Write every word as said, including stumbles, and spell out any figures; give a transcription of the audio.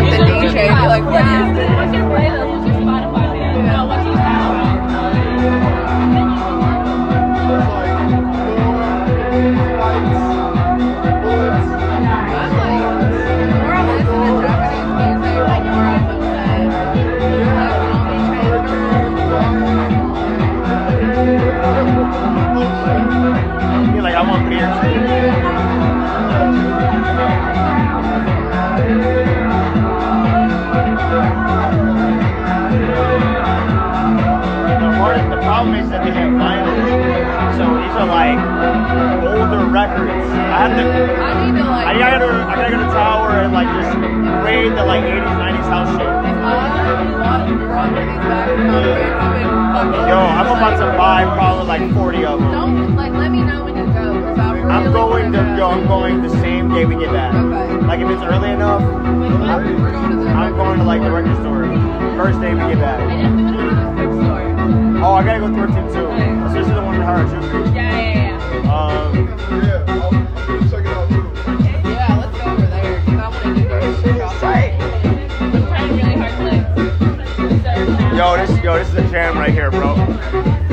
like the D J. Be like, what is this? What's your playlist? What's your Spotify, man? No, what's your Spotify? Like I want beer. The problem is that they have vinyl, so these are like older records. I have to. I need to like. I gotta go. I gotta go to Tower and like just raid the like eighties, nineties house shit. Yo, I'm about to buy probably like forty of them. Don't like let me know when you go. Cause I really I'm going to wanna- yo. I'm going the same day we get back. Okay. Like if it's early enough, We're going to the. I'm going to like the record store. First day we get back. I just went to the thrift store. Oh, I gotta go thrifting too. Especially the one in Howard Street. Yeah, yeah, yeah. Um, Yeah, I'll check it out too. Yeah, let's go over there. Cause I want to do this. I'm trying really hard to like search now. yo, this yo, this is a jam right here, bro.